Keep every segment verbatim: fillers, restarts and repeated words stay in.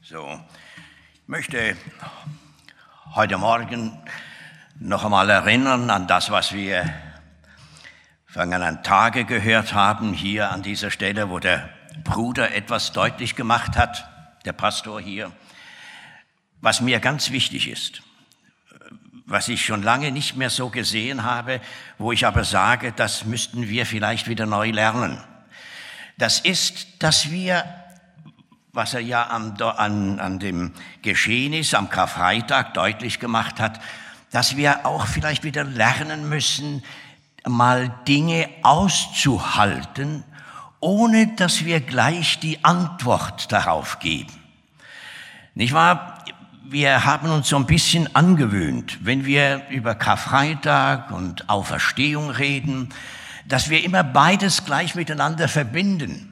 So, ich möchte heute Morgen noch einmal erinnern an das, was wir vergangenen Tage gehört haben, hier an dieser Stelle, wo der Bruder etwas deutlich gemacht hat, der Pastor hier, was mir ganz wichtig ist, was ich schon lange nicht mehr so gesehen habe, wo ich aber sage, das müssten wir vielleicht wieder neu lernen. Das ist, dass wir, was er ja an, an, an dem Geschehnis am Karfreitag deutlich gemacht hat, dass wir auch vielleicht wieder lernen müssen, mal Dinge auszuhalten, ohne dass wir gleich die Antwort darauf geben. Nicht wahr? Wir haben uns so ein bisschen angewöhnt, wenn wir über Karfreitag und Auferstehung reden, dass wir immer beides gleich miteinander verbinden.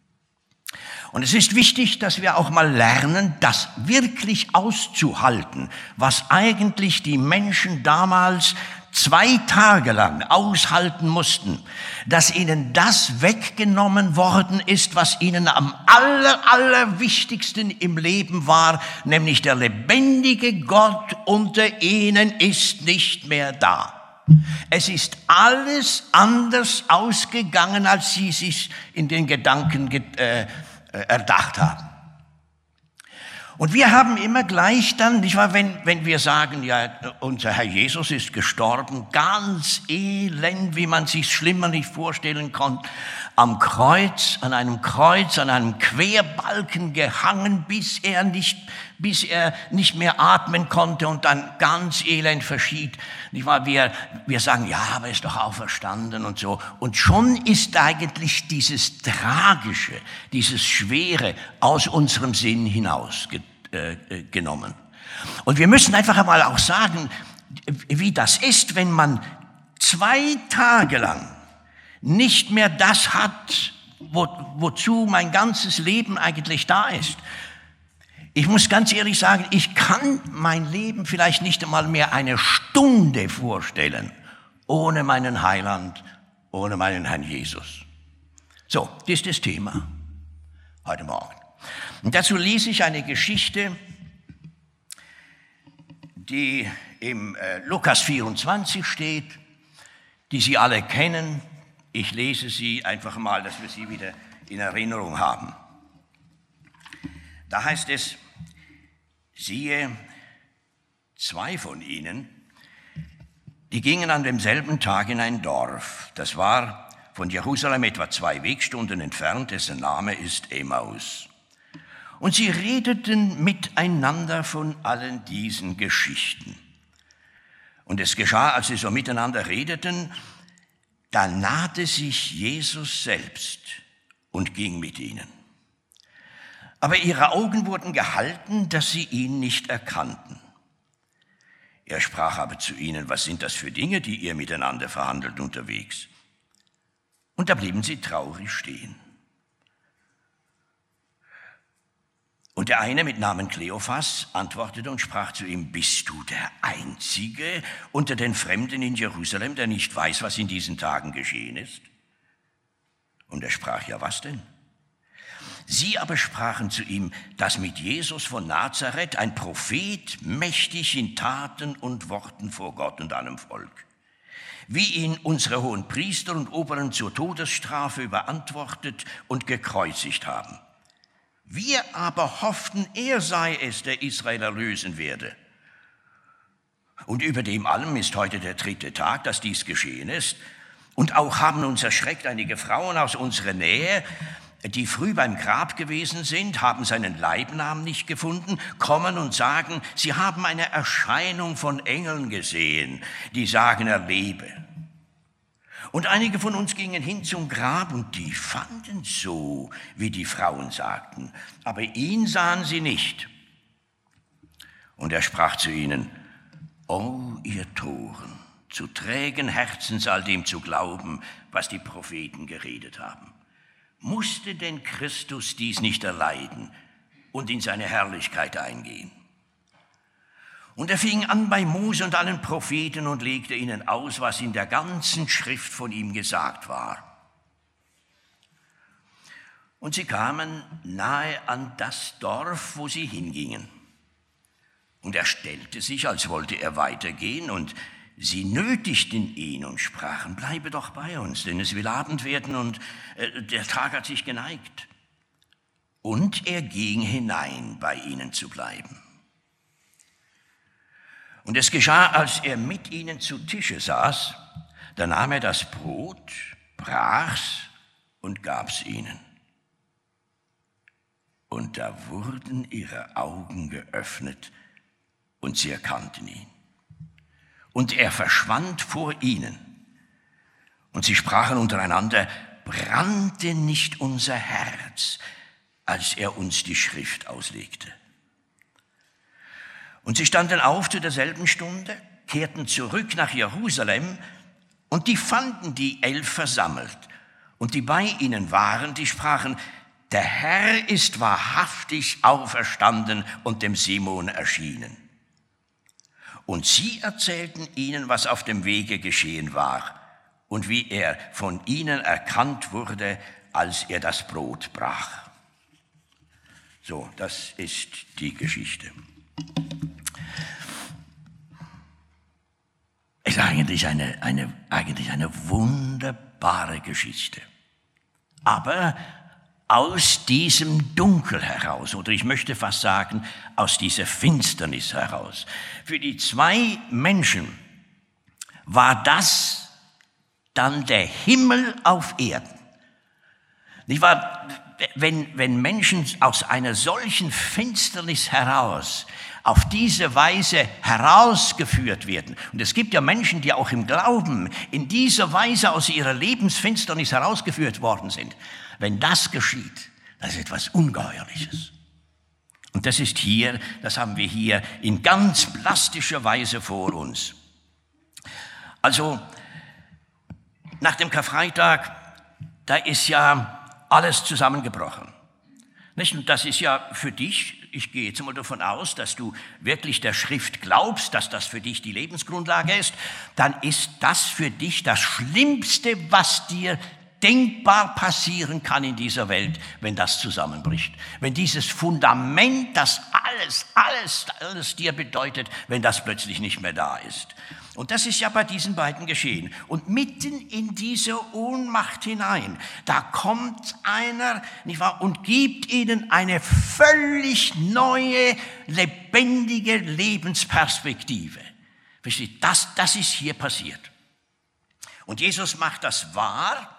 Und es ist wichtig, dass wir auch mal lernen, das wirklich auszuhalten, was eigentlich die Menschen damals zwei Tage lang aushalten mussten, dass ihnen das weggenommen worden ist, was ihnen am aller, allerwichtigsten im Leben war, nämlich der lebendige Gott unter ihnen ist nicht mehr da. Es ist alles anders ausgegangen, als sie sich in den Gedanken äh, erdacht haben. Und wir haben immer gleich dann, nicht wahr, wenn, wenn wir sagen, ja, unser Herr Jesus ist gestorben, ganz elend, wie man sich schlimmer nicht vorstellen konnte, am Kreuz, an einem Kreuz, an einem Querbalken gehangen, bis er nicht, bis er nicht mehr atmen konnte und dann ganz elend verschied. Nicht wahr, wir, wir sagen, ja, aber er ist doch auferstanden und so. Und schon ist eigentlich dieses Tragische, dieses Schwere aus unserem Sinn hinaus genommen. Und wir müssen einfach einmal auch sagen, wie das ist, wenn man zwei Tage lang nicht mehr das hat, wo, wozu mein ganzes Leben eigentlich da ist. Ich muss ganz ehrlich sagen, ich kann mein Leben vielleicht nicht einmal mehr eine Stunde vorstellen, ohne meinen Heiland, ohne meinen Herrn Jesus. So, das ist das Thema heute Morgen. Und dazu lese ich eine Geschichte, die im äh, Lukas vierundzwanzig steht, die Sie alle kennen. Ich lese sie einfach mal, dass wir sie wieder in Erinnerung haben. Da heißt es, siehe, zwei von ihnen, die gingen an demselben Tag in ein Dorf. Das war von Jerusalem etwa zwei Wegstunden entfernt, dessen Name ist Emmaus. Und sie redeten miteinander von allen diesen Geschichten. Und es geschah, als sie so miteinander redeten, da nahte sich Jesus selbst und ging mit ihnen. Aber ihre Augen wurden gehalten, dass sie ihn nicht erkannten. Er sprach aber zu ihnen, was sind das für Dinge, die ihr miteinander verhandelt unterwegs? Und da blieben sie traurig stehen. Und der eine mit Namen Kleophas antwortete und sprach zu ihm, bist du der Einzige unter den Fremden in Jerusalem, der nicht weiß, was in diesen Tagen geschehen ist? Und er sprach, ja, was denn? Sie aber sprachen zu ihm, dass mit Jesus von Nazareth ein Prophet mächtig in Taten und Worten vor Gott und allem Volk, wie ihn unsere hohen Priester und Oberen zur Todesstrafe überantwortet und gekreuzigt haben. Wir aber hofften, er sei es, der Israel erlösen werde. Und über dem allem ist heute der dritte Tag, dass dies geschehen ist. Und auch haben uns erschreckt einige Frauen aus unserer Nähe, die früh beim Grab gewesen sind, haben seinen Leibnamen nicht gefunden, kommen und sagen, sie haben eine Erscheinung von Engeln gesehen, die sagen, er lebe. Und einige von uns gingen hin zum Grab und die fanden so, wie die Frauen sagten. Aber ihn sahen sie nicht. Und er sprach zu ihnen, O ihr Toren, zu trägen Herzens all dem zu glauben, was die Propheten geredet haben. Musste denn Christus dies nicht erleiden und in seine Herrlichkeit eingehen? Und er fing an bei Mose und allen Propheten und legte ihnen aus, was in der ganzen Schrift von ihm gesagt war. Und sie kamen nahe an das Dorf, wo sie hingingen. Und er stellte sich, als wollte er weitergehen, und sie nötigten ihn und sprachen, bleibe doch bei uns, denn es will Abend werden und äh, der Tag hat sich geneigt. Und er ging hinein, bei ihnen zu bleiben. Und es geschah, als er mit ihnen zu Tische saß, da nahm er das Brot, brach's und gab's ihnen. Und da wurden ihre Augen geöffnet und sie erkannten ihn. Und er verschwand vor ihnen. Und sie sprachen untereinander, brannte nicht unser Herz, als er uns die Schrift auslegte. Und sie standen auf zu derselben Stunde, kehrten zurück nach Jerusalem, und die fanden die Elf versammelt. Und die bei ihnen waren, die sprachen, der Herr ist wahrhaftig auferstanden und dem Simon erschienen. Und sie erzählten ihnen, was auf dem Wege geschehen war und wie er von ihnen erkannt wurde, als er das Brot brach. So, das ist die Geschichte. Es ist eigentlich eine, eine, eigentlich eine wunderbare Geschichte. Aber aus diesem Dunkel heraus, oder ich möchte fast sagen, aus dieser Finsternis heraus. Für die zwei Menschen war das dann der Himmel auf Erden. Nicht wahr? Wenn, wenn Menschen aus einer solchen Finsternis heraus auf diese Weise herausgeführt werden, und es gibt ja Menschen, die auch im Glauben in dieser Weise aus ihrer Lebensfinsternis herausgeführt worden sind, wenn das geschieht, das ist etwas Ungeheuerliches. Und das ist hier, das haben wir hier in ganz plastischer Weise vor uns. Also nach dem Karfreitag, da ist ja alles zusammengebrochen. Nicht? Und das ist ja für dich, ich gehe jetzt mal davon aus, dass du wirklich der Schrift glaubst, dass das für dich die Lebensgrundlage ist, dann ist das für dich das Schlimmste, was dir denkbar passieren kann in dieser Welt, wenn das zusammenbricht. Wenn dieses Fundament, das alles, alles, alles dir bedeutet, wenn das plötzlich nicht mehr da ist. Und das ist ja bei diesen beiden geschehen. Und mitten in diese Ohnmacht hinein, da kommt einer, nicht wahr, und gibt ihnen eine völlig neue, lebendige Lebensperspektive. Versteht? Das, das ist hier passiert. Und Jesus macht das wahr,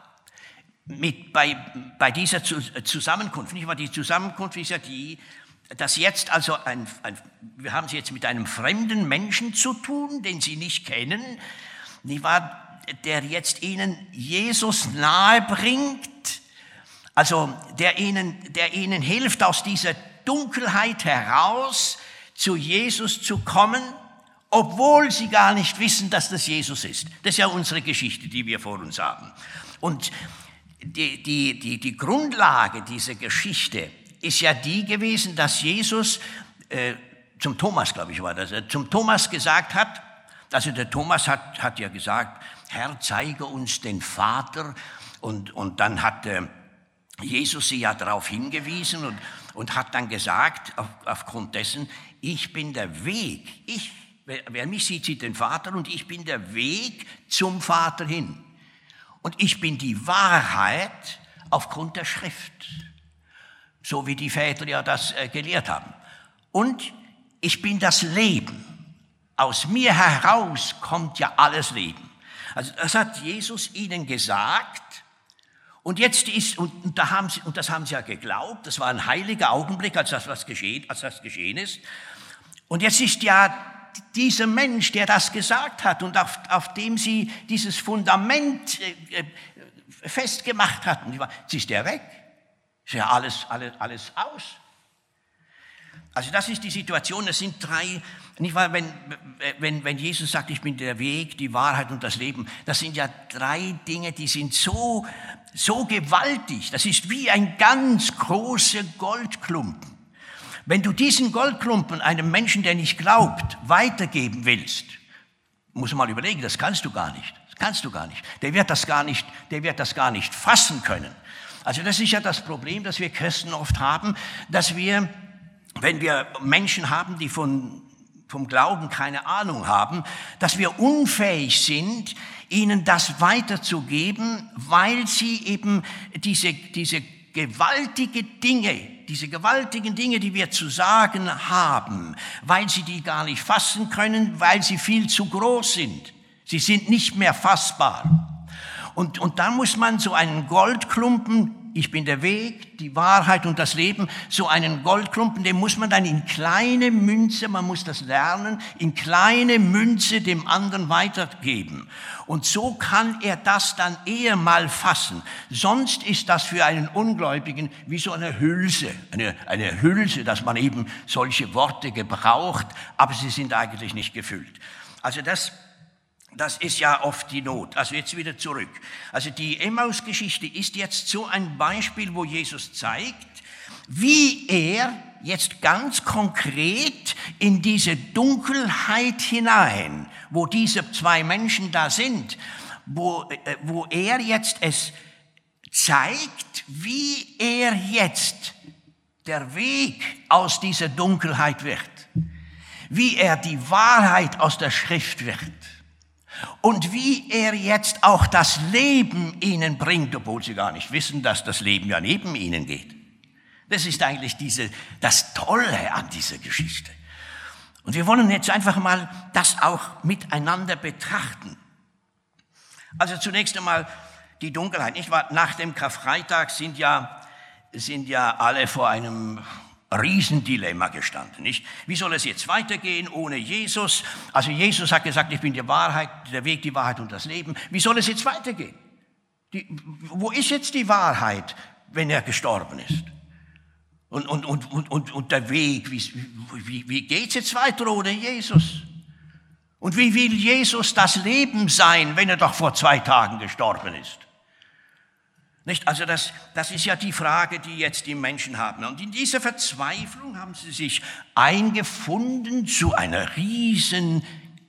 Mit bei, bei dieser Zusammenkunft, nicht wahr? Die Zusammenkunft ist ja die, dass jetzt also ein, ein, wir haben es jetzt mit einem fremden Menschen zu tun, den sie nicht kennen, nicht wahr? Der jetzt ihnen Jesus nahe bringt, also der ihnen, der ihnen hilft, aus dieser Dunkelheit heraus zu Jesus zu kommen, obwohl sie gar nicht wissen, dass das Jesus ist. Das ist ja unsere Geschichte, die wir vor uns haben. Und Die, die, die, die Grundlage dieser Geschichte ist ja die gewesen, dass Jesus äh, zum Thomas, glaube ich, war das, äh, zum Thomas gesagt hat, also der Thomas hat, hat ja gesagt, Herr, zeige uns den Vater, und, und dann hat äh, Jesus sie ja darauf hingewiesen und, und hat dann gesagt, auf, aufgrund dessen, ich bin der Weg, ich, wer, wer mich sieht, sieht den Vater, und ich bin der Weg zum Vater hin. Und ich bin die Wahrheit aufgrund der Schrift, so wie die Väter ja das äh, gelehrt haben. Und ich bin das Leben. Aus mir heraus kommt ja alles Leben. Also das hat Jesus ihnen gesagt. Und jetzt ist, und, und, da haben sie, und das haben sie ja geglaubt, das war ein heiliger Augenblick, als das, was geschehen, als das geschehen ist. Und jetzt ist ja dieser Mensch, der das gesagt hat und auf, auf dem sie dieses Fundament äh, festgemacht hatten, jetzt ist der weg. Ist ja alles, alles, alles aus. Also das ist die Situation, es sind drei, nicht wahr, wenn, wenn, wenn Jesus sagt, ich bin der Weg, die Wahrheit und das Leben, das sind ja drei Dinge, die sind so, so gewaltig, das ist wie ein ganz großer Goldklumpen. Wenn du diesen Goldklumpen einem Menschen, der nicht glaubt, weitergeben willst, musst du mal überlegen, das kannst du gar nicht. Das kannst du gar nicht. Der wird das gar nicht, der wird das gar nicht fassen können. Also das ist ja das Problem, das wir Christen oft haben, dass wir, wenn wir Menschen haben, die von, vom Glauben keine Ahnung haben, dass wir unfähig sind, ihnen das weiterzugeben, weil sie eben diese, diese gewaltige Dinge, diese gewaltigen Dinge, die wir zu sagen haben, weil sie die gar nicht fassen können, weil sie viel zu groß sind. Sie sind nicht mehr fassbar. Und, und da muss man so einen Goldklumpen, ich bin der Weg, die Wahrheit und das Leben, so einen Goldklumpen, den muss man dann in kleine Münze, man muss das lernen, in kleine Münze dem anderen weitergeben. Und so kann er das dann eher mal fassen. Sonst ist das für einen Ungläubigen wie so eine Hülse, eine, eine Hülse, dass man eben solche Worte gebraucht, aber sie sind eigentlich nicht gefüllt. Also das Das ist ja oft die Not. Also jetzt wieder zurück. Also die Emmaus-Geschichte ist jetzt so ein Beispiel, wo Jesus zeigt, wie er jetzt ganz konkret in diese Dunkelheit hinein, wo diese zwei Menschen da sind, wo, äh, wo er jetzt es zeigt, wie er jetzt der Weg aus dieser Dunkelheit wird, wie er die Wahrheit aus der Schrift wird. Und wie er jetzt auch das Leben ihnen bringt, obwohl sie gar nicht wissen, dass das Leben ja neben ihnen geht. Das ist eigentlich diese, das Tolle an dieser Geschichte. Und wir wollen jetzt einfach mal das auch miteinander betrachten. Also zunächst einmal die Dunkelheit. Nicht wahr? Nach dem Karfreitag sind ja, sind ja alle vor einem Riesendilemma gestanden, nicht? Wie soll es jetzt weitergehen ohne Jesus? Also Jesus hat gesagt, ich bin die Wahrheit, der Weg, die Wahrheit und das Leben. Wie soll es jetzt weitergehen? Die, wo ist jetzt die Wahrheit, wenn er gestorben ist? Und, und, und, und, und, und der Weg, wie, wie, wie geht es jetzt weiter ohne Jesus? Und wie will Jesus das Leben sein, wenn er doch vor zwei Tagen gestorben ist? Nicht? Also das, das ist ja die Frage, die jetzt die Menschen haben. Und in dieser Verzweiflung haben sie sich eingefunden zu einer riesen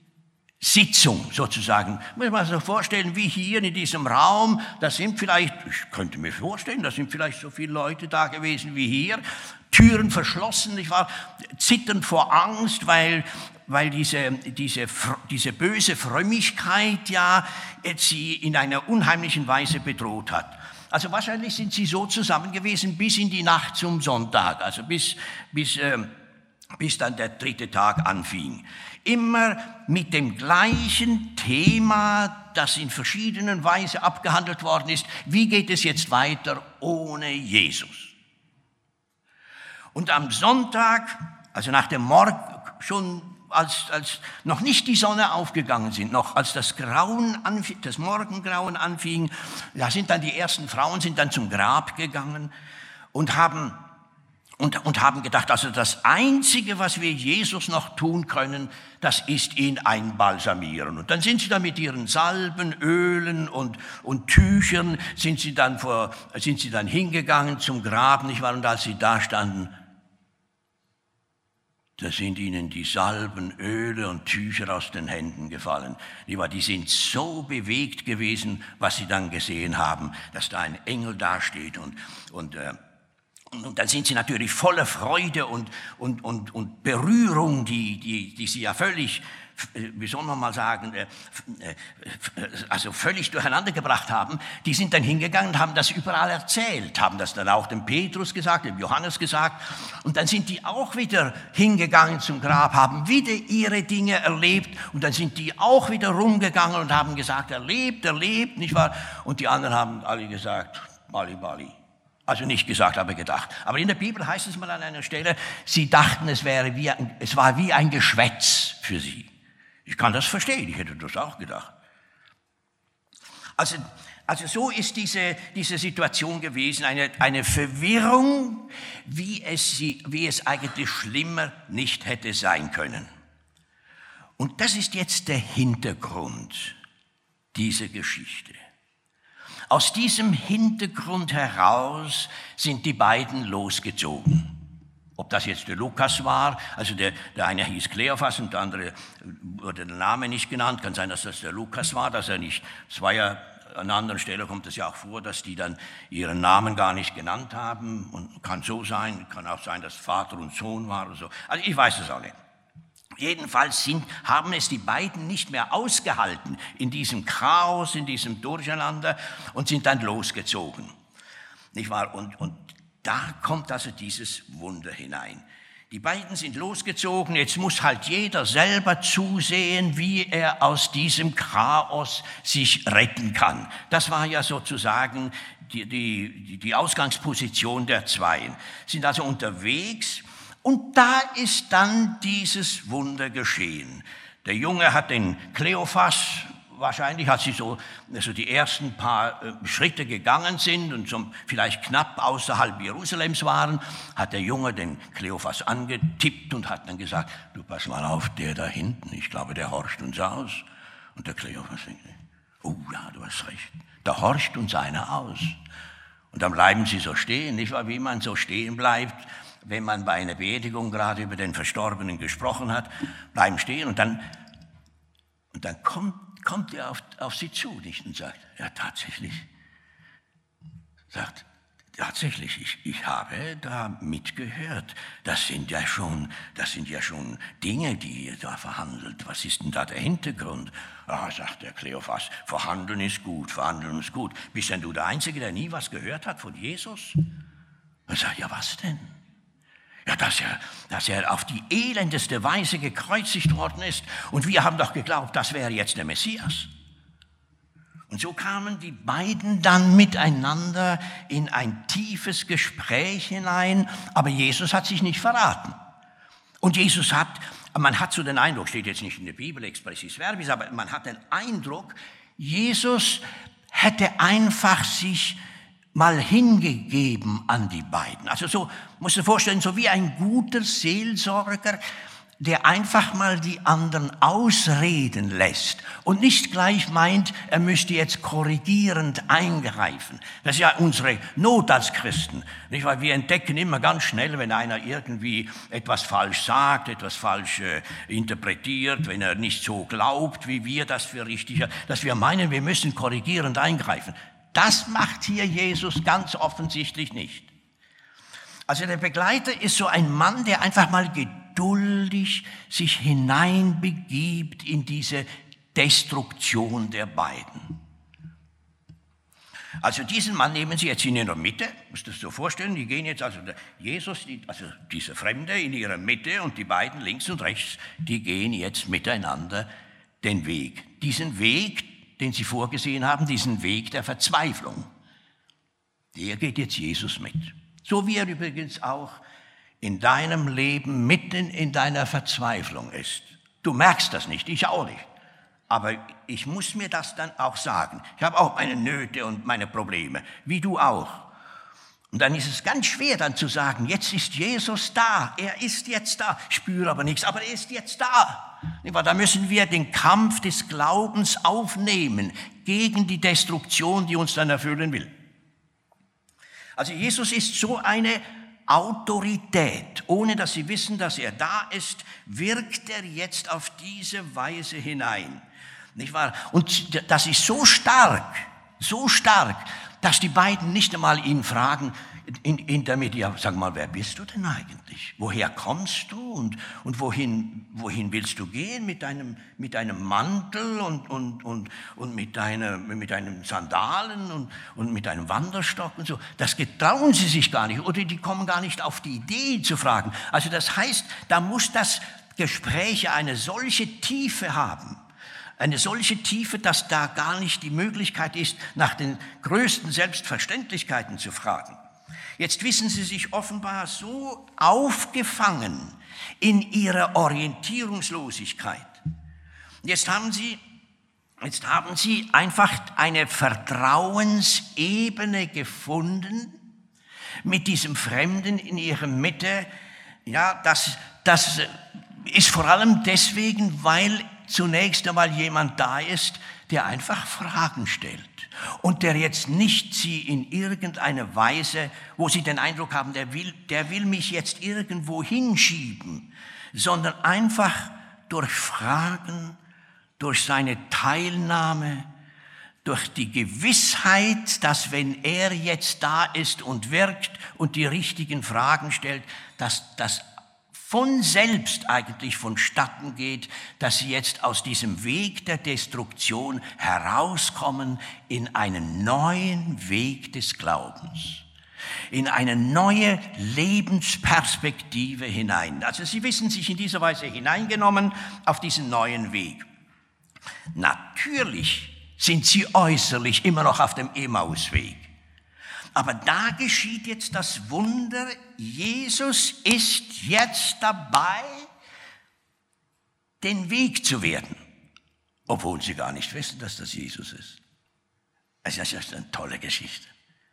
Sitzung sozusagen. Muss man sich vorstellen, wie hier in diesem Raum, da sind vielleicht, ich könnte mir vorstellen, da sind vielleicht so viele Leute da gewesen wie hier, Türen verschlossen, ich war zitternd vor Angst, weil weil diese, diese, diese böse Frömmigkeit ja sie in einer unheimlichen Weise bedroht hat. Also wahrscheinlich sind sie so zusammen gewesen bis in die Nacht zum Sonntag, also bis, bis, äh, bis dann der dritte Tag anfing. Immer mit dem gleichen Thema, das in verschiedenen Weisen abgehandelt worden ist. Wie geht es jetzt weiter ohne Jesus? Und am Sonntag, also nach dem Morgen, schon als, als noch nicht die Sonne aufgegangen sind, noch als das Grauen anfing, das Morgengrauen anfing, da sind dann die ersten Frauen sind dann zum Grab gegangen und haben Und, und haben gedacht, also das Einzige, was wir Jesus noch tun können, das ist ihn einbalsamieren. Und dann sind sie dann mit ihren Salben, Ölen und, und Tüchern, sind sie, dann vor, sind sie dann hingegangen zum Grab, nicht wahr? Und als sie da standen, da sind ihnen die Salben, Öle und Tücher aus den Händen gefallen. Die sind so bewegt gewesen, was sie dann gesehen haben, dass da ein Engel dasteht und, und äh, Und dann sind sie natürlich voller Freude und, und, und, und Berührung, die, die, die sie ja völlig, wie soll man mal sagen, also völlig durcheinander gebracht haben. Die sind dann hingegangen und haben das überall erzählt, haben das dann auch dem Petrus gesagt, dem Johannes gesagt. Und dann sind die auch wieder hingegangen zum Grab, haben wieder ihre Dinge erlebt. Und dann sind die auch wieder rumgegangen und haben gesagt, er lebt, er lebt, nicht wahr? Und die anderen haben alle gesagt, Bali, Bali. Also nicht gesagt, aber gedacht. Aber in der Bibel heißt es mal an einer Stelle, sie dachten, es wäre wie ein, es war wie ein Geschwätz für sie. Ich kann das verstehen, ich hätte das auch gedacht. Also, also so ist diese, diese Situation gewesen, eine, eine Verwirrung, wie es, sie, wie es eigentlich schlimmer nicht hätte sein können. Und das ist jetzt der Hintergrund dieser Geschichte. Aus diesem Hintergrund heraus sind die beiden losgezogen. Ob das jetzt der Lukas war, also der, der eine hieß Kleophas und der andere wurde der Name nicht genannt. Kann sein, dass das der Lukas war, dass er nicht, es war ja an anderen Stellen kommt es ja auch vor, dass die dann ihren Namen gar nicht genannt haben. Und kann so sein, kann auch sein, dass Vater und Sohn war oder so. Also ich weiß es auch nicht. Jedenfalls sind, haben es die beiden nicht mehr ausgehalten in diesem Chaos, in diesem Durcheinander und sind dann losgezogen. Nicht wahr? Und, und da kommt also dieses Wunder hinein. Die beiden sind losgezogen, jetzt muss halt jeder selber zusehen, wie er aus diesem Chaos sich retten kann. Das war ja sozusagen die, die, die Ausgangsposition der Zweien. Sind also unterwegs und da ist dann dieses Wunder geschehen. Der Junge hat den Kleophas, wahrscheinlich als sie so also die ersten paar äh, Schritte gegangen sind und so vielleicht knapp außerhalb Jerusalems waren, hat der Junge den Kleophas angetippt und hat dann gesagt, du pass mal auf, der da hinten, ich glaube, der horcht uns aus. Und der Kleophas denkt, oh ja, du hast recht, da horcht uns einer aus. Und dann bleiben sie so stehen, nicht wahr, wie man so stehen bleibt, wenn man bei einer Beerdigung gerade über den Verstorbenen gesprochen hat, bleiben stehen und dann, und dann kommt kommt er auf, auf sie zu nicht, und sagt, ja tatsächlich, sagt, tatsächlich, ich, ich habe da mitgehört, das sind ja schon, das sind ja schon Dinge, die ihr da verhandelt, was ist denn da der Hintergrund? Ah, sagt der Kleophas, verhandeln ist gut, verhandeln ist gut. Bist denn du der Einzige, der nie was gehört hat von Jesus? Er sagt, ja was denn? Ja, dass er, dass er auf die elendeste Weise gekreuzigt worden ist. Und wir haben doch geglaubt, das wäre jetzt der Messias. Und so kamen die beiden dann miteinander in ein tiefes Gespräch hinein. Aber Jesus hat sich nicht verraten. Und Jesus hat, man hat so den Eindruck, steht jetzt nicht in der Bibel expressis verbis, aber man hat den Eindruck, Jesus hätte einfach sich mal hingegeben an die beiden. Also so, musst du dir vorstellen, so wie ein guter Seelsorger, der einfach mal die anderen ausreden lässt und nicht gleich meint, er müsste jetzt korrigierend eingreifen. Das ist ja unsere Not als Christen. Nicht? Weil wir entdecken immer ganz schnell, wenn einer irgendwie etwas falsch sagt, etwas falsch äh, interpretiert, wenn er nicht so glaubt, wie wir das für richtig haben, dass wir meinen, wir müssen korrigierend eingreifen. Das macht hier Jesus ganz offensichtlich nicht. Also der Begleiter ist so ein Mann, der einfach mal geduldig sich hineinbegibt in diese Destruktion der beiden. Also diesen Mann nehmen Sie jetzt in Ihrer Mitte, musst du das so vorstellen, die gehen jetzt, also der Jesus, also dieser Fremde in ihrer Mitte und die beiden links und rechts, die gehen jetzt miteinander den Weg. Diesen Weg, den sie vorgesehen haben, diesen Weg der Verzweiflung. Der geht jetzt Jesus mit. So wie er übrigens auch in deinem Leben mitten in deiner Verzweiflung ist. Du merkst das nicht, ich auch nicht. Aber ich muss mir das dann auch sagen. Ich habe auch meine Nöte und meine Probleme, wie du auch. Und dann ist es ganz schwer dann zu sagen, jetzt ist Jesus da, er ist jetzt da, ich spüre aber nichts, aber er ist jetzt da. Da müssen wir den Kampf des Glaubens aufnehmen gegen die Destruktion, die uns dann erfüllen will. Also Jesus ist so eine Autorität. Ohne dass sie wissen, dass er da ist, wirkt er jetzt auf diese Weise hinein. Nicht wahr? Und das ist so stark, so stark, dass die beiden nicht einmal ihn fragen, in, in der Mitte, ja, sag mal, wer bist du denn eigentlich? Woher kommst du und, und wohin, wohin willst du gehen mit deinem, mit deinem Mantel und, und, und, und mit, deiner, mit deinen Sandalen und, und mit deinem Wanderstock und so? Das getrauen sie sich gar nicht oder die kommen gar nicht auf die Idee zu fragen. Also das heißt, da muss das Gespräch eine solche Tiefe haben. Eine solche Tiefe, dass da gar nicht die Möglichkeit ist, nach den größten Selbstverständlichkeiten zu fragen. Jetzt wissen sie sich offenbar so aufgefangen in ihrer Orientierungslosigkeit. Jetzt haben sie, jetzt haben sie einfach eine Vertrauensebene gefunden mit diesem Fremden in ihrer Mitte. Ja, das, das ist vor allem deswegen, weil zunächst einmal jemand da ist, der einfach Fragen stellt und der jetzt nicht sie in irgendeiner Weise, wo sie den Eindruck haben, der will, der will mich jetzt irgendwo hinschieben, sondern einfach durch Fragen, durch seine Teilnahme, durch die Gewissheit, dass wenn er jetzt da ist und wirkt und die richtigen Fragen stellt, dass das von selbst eigentlich vonstatten geht, dass sie jetzt aus diesem Weg der Destruktion herauskommen in einen neuen Weg des Glaubens, in eine neue Lebensperspektive hinein. Also sie wissen sich in dieser Weise hineingenommen auf diesen neuen Weg. Natürlich sind sie äußerlich immer noch auf dem Emmausweg. Aber da geschieht jetzt das Wunder, Jesus ist jetzt dabei, den Weg zu werden, obwohl sie gar nicht wissen, dass das Jesus ist. Also das ist eine tolle Geschichte.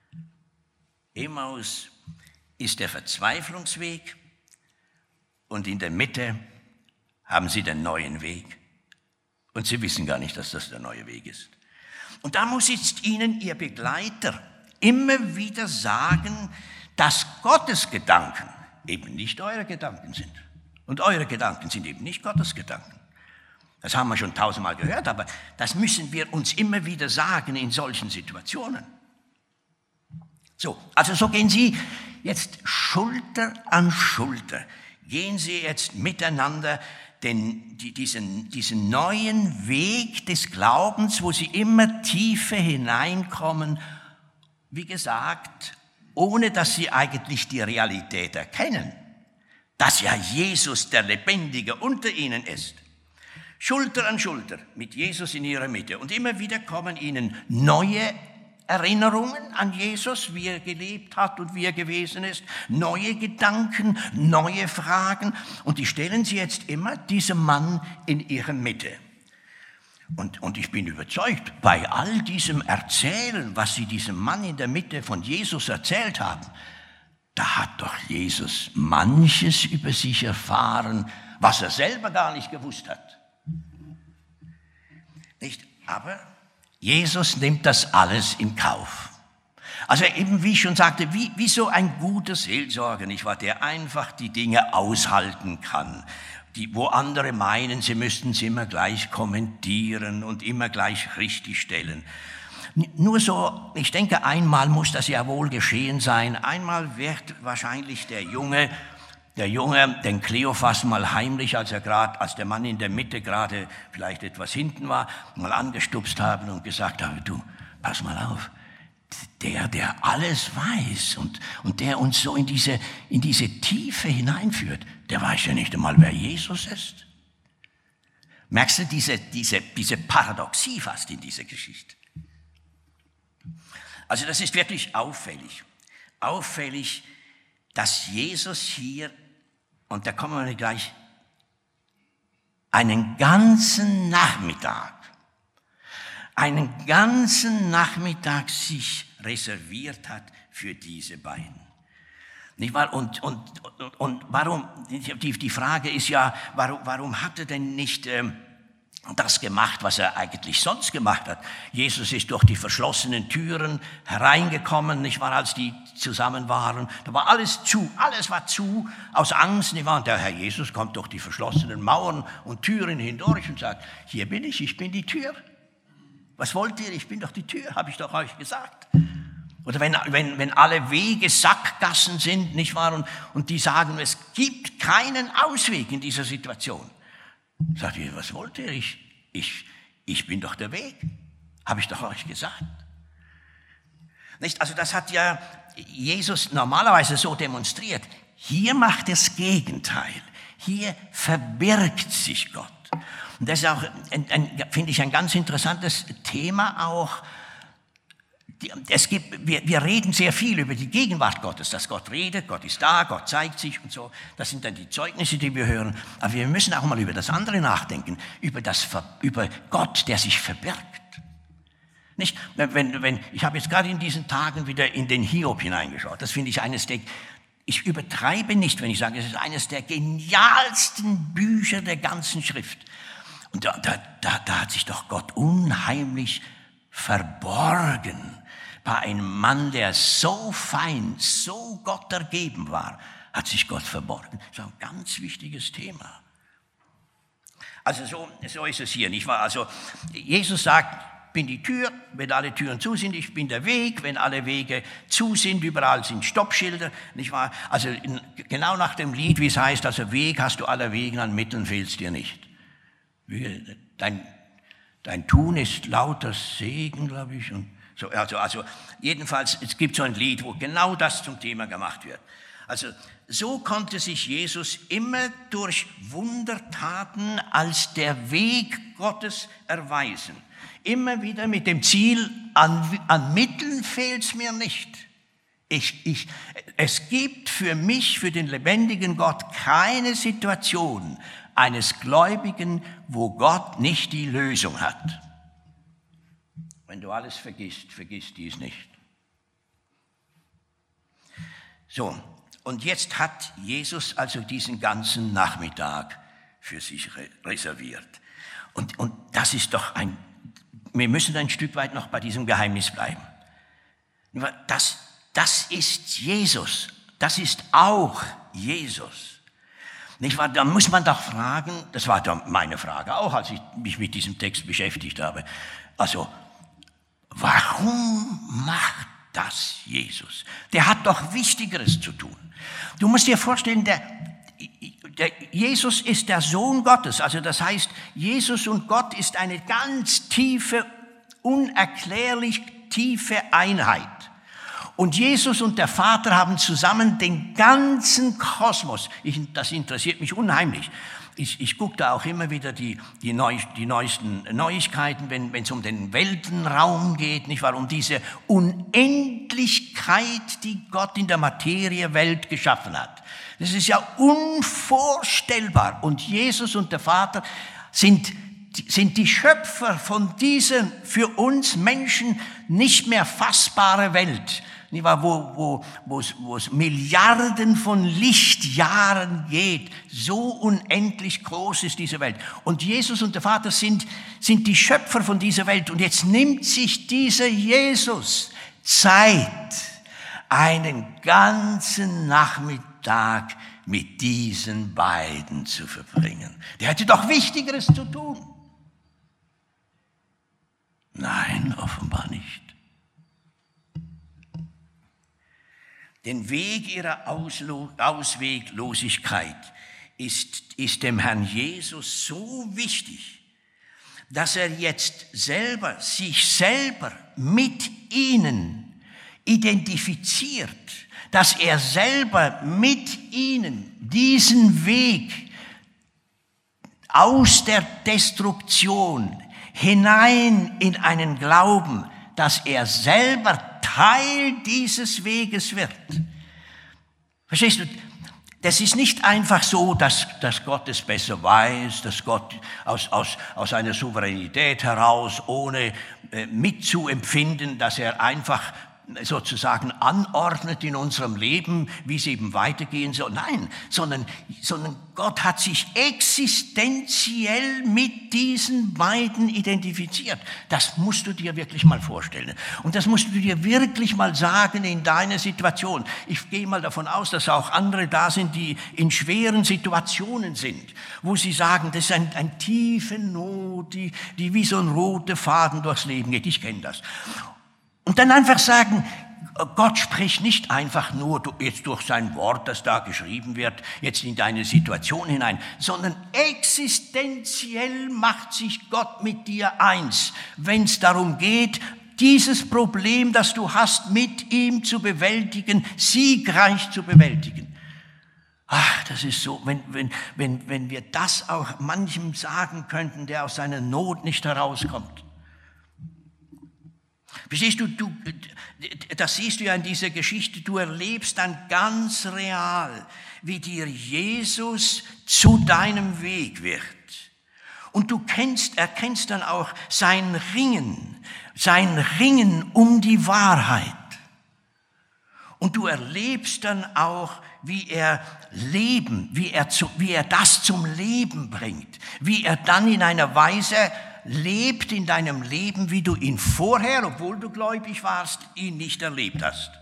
Emmaus ist der Verzweiflungsweg und in der Mitte haben sie den neuen Weg. Und sie wissen gar nicht, dass das der neue Weg ist. Und da muss jetzt ihnen ihr Begleiter immer wieder sagen, dass Gottes Gedanken eben nicht eure Gedanken sind. Und eure Gedanken sind eben nicht Gottes Gedanken. Das haben wir schon tausendmal gehört, aber das müssen wir uns immer wieder sagen in solchen Situationen. So, also so gehen Sie jetzt Schulter an Schulter, gehen Sie jetzt miteinander den, die, diesen, diesen neuen Weg des Glaubens, wo Sie immer tiefer hineinkommen, wie gesagt, ohne dass Sie eigentlich die Realität erkennen, dass ja Jesus der Lebendige unter Ihnen ist. Schulter an Schulter mit Jesus in Ihrer Mitte. Und immer wieder kommen Ihnen neue Erinnerungen an Jesus, wie er gelebt hat und wie er gewesen ist, neue Gedanken, neue Fragen. Und die stellen Sie jetzt immer diesem Mann in Ihrer Mitte. Und, und ich bin überzeugt, bei all diesem Erzählen, was Sie diesem Mann in der Mitte von Jesus erzählt haben, da hat doch Jesus manches über sich erfahren, was er selber gar nicht gewusst hat. Nicht? Aber Jesus nimmt das alles in Kauf. Also eben, wie ich schon sagte, wie, wie so ein guter Seelsorger, nicht wahr, der einfach die Dinge aushalten kann, die, wo andere meinen, sie müssten sie immer gleich kommentieren und immer gleich richtigstellen. Nur so, ich denke, einmal muss das ja wohl geschehen sein. Einmal wird wahrscheinlich der Junge, der Junge, den Kleophas mal heimlich, als er gerade, als der Mann in der Mitte gerade vielleicht etwas hinten war, mal angestupst haben und gesagt haben, du, pass mal auf, der, der alles weiß und, und der uns so in diese, in diese Tiefe hineinführt, der weiß ja nicht einmal, wer Jesus ist. Merkst du diese, diese, diese Paradoxie fast in dieser Geschichte? Also das ist wirklich auffällig. Auffällig, dass Jesus hier, und da kommen wir gleich, einen ganzen Nachmittag, einen ganzen Nachmittag sich reserviert hat für diese beiden. Nicht wahr? Und, und, und, und warum, die, die Frage ist ja, warum, warum hat er denn nicht ähm, das gemacht, was er eigentlich sonst gemacht hat? Jesus ist durch die verschlossenen Türen hereingekommen, nicht wahr, als die zusammen waren. Da war alles zu, alles war zu, aus Angst, nicht wahr? Und der Herr Jesus kommt durch die verschlossenen Mauern und Türen hindurch und sagt, hier bin ich, ich bin die Tür. Was wollt ihr? Ich bin doch die Tür, habe ich doch euch gesagt. Oder wenn, wenn, wenn alle Wege Sackgassen sind, nicht wahr? Und, und die sagen, es gibt keinen Ausweg in dieser Situation. Sagt ihr, was wollt ihr? Ich, ich, ich bin doch der Weg. Habe ich doch euch gesagt. Nicht? Also das hat ja Jesus normalerweise so demonstriert. Hier macht das Gegenteil. Hier verbirgt sich Gott. Und das ist auch, ein, ein, finde ich, ein ganz interessantes Thema auch. Es gibt, wir, wir reden sehr viel über die Gegenwart Gottes, dass Gott redet, Gott ist da, Gott zeigt sich und so. Das sind dann die Zeugnisse, die wir hören. Aber wir müssen auch mal über das andere nachdenken, über, das, über Gott, der sich verbirgt. Nicht? Wenn, wenn, ich habe jetzt gerade in diesen Tagen wieder in den Hiob hineingeschaut. Das finde ich eines der, ich übertreibe nicht, wenn ich sage, es ist eines der genialsten Bücher der ganzen Schrift. Und da, da, da, da hat sich doch Gott unheimlich verborgen. Bei einem Mann, der so fein, so Gott ergeben war, hat sich Gott verborgen. Das ist ein ganz wichtiges Thema. Also so, so ist es hier, nicht wahr? Also Jesus sagt, bin die Tür, wenn alle Türen zu sind, ich bin der Weg, wenn alle Wege zu sind, überall sind Stoppschilder, nicht wahr? Also in, genau nach dem Lied, wie es heißt, also Weg hast du aller Wegen, an Mitteln fehlt's dir nicht. Dein, dein Tun ist lauter Segen, glaube ich, und so, also, also jedenfalls, es gibt so ein Lied, wo genau das zum Thema gemacht wird. Also so konnte sich Jesus immer durch Wundertaten als der Weg Gottes erweisen. Immer wieder mit dem Ziel, an, an Mitteln fehlt es mir nicht. Ich, ich, es gibt für mich, für den lebendigen Gott, keine Situation eines Gläubigen, wo Gott nicht die Lösung hat. Wenn du alles vergisst, vergiss dies nicht. So, und jetzt hat Jesus also diesen ganzen Nachmittag für sich reserviert. Und, und das ist doch ein, wir müssen ein Stück weit noch bei diesem Geheimnis bleiben. Das, das ist Jesus, das ist auch Jesus. Nicht wahr? Da muss man doch fragen, das war doch meine Frage auch, als ich mich mit diesem Text beschäftigt habe. Also, warum macht das Jesus? Der hat doch Wichtigeres zu tun. Du musst dir vorstellen, der, der Jesus ist der Sohn Gottes. Also das heißt, Jesus und Gott ist eine ganz tiefe, unerklärlich tiefe Einheit. Und Jesus und der Vater haben zusammen den ganzen Kosmos, ich, das interessiert mich unheimlich. Ich, ich gucke da auch immer wieder die, die, neu, die neuesten Neuigkeiten, wenn es um den Weltenraum geht, nicht wahr? Um diese Unendlichkeit, die Gott in der Materiewelt geschaffen hat. Das ist ja unvorstellbar. Und Jesus und der Vater sind, sind die Schöpfer von dieser für uns Menschen nicht mehr fassbare Welt. Wo, wo, wo, es, wo es Milliarden von Lichtjahren geht. So unendlich groß ist diese Welt. Und Jesus und der Vater sind, sind die Schöpfer von dieser Welt. Und jetzt nimmt sich dieser Jesus Zeit, einen ganzen Nachmittag mit diesen beiden zu verbringen. Der hätte doch Wichtigeres zu tun. Nein, offenbar nicht. Den Weg ihrer Auslo- Ausweglosigkeit ist, ist dem Herrn Jesus so wichtig, dass er jetzt selber, sich selber mit ihnen identifiziert, dass er selber mit ihnen diesen Weg aus der Destruktion hinein in einen Glauben, dass er selber Teil dieses Weges wird. Verstehst du? Das ist nicht einfach so, dass, dass Gott es besser weiß, dass Gott aus, aus, aus einer Souveränität heraus, ohne äh, mitzuempfinden, dass er einfach sozusagen anordnet in unserem Leben, wie es eben weitergehen soll. Nein, sondern, sondern Gott hat sich existenziell mit diesen beiden identifiziert. Das musst du dir wirklich mal vorstellen. Und das musst du dir wirklich mal sagen in deiner Situation. Ich gehe mal davon aus, dass auch andere da sind, die in schweren Situationen sind, wo sie sagen, das ist ein, ein tiefe Not, die, die wie so ein roter Faden durchs Leben geht. Ich kenne das. Und dann einfach sagen, Gott spricht nicht einfach nur jetzt durch sein Wort, das da geschrieben wird, jetzt in deine Situation hinein, sondern existenziell macht sich Gott mit dir eins, wenn es darum geht, dieses Problem, das du hast, mit ihm zu bewältigen, siegreich zu bewältigen. Ach, das ist so, wenn, wenn, wenn, wenn wir das auch manchem sagen könnten, der aus seiner Not nicht herauskommt. Verstehst du, du, das siehst du ja in dieser Geschichte, du erlebst dann ganz real, wie dir Jesus zu deinem Weg wird. Und du kennst, erkennst dann auch sein Ringen, sein Ringen um die Wahrheit. Und du erlebst dann auch, wie er Leben, wie er, zu, wie er das zum Leben bringt, wie er dann in einer Weise lebt in deinem Leben, wie du ihn vorher, obwohl du gläubig warst, ihn nicht erlebt hast.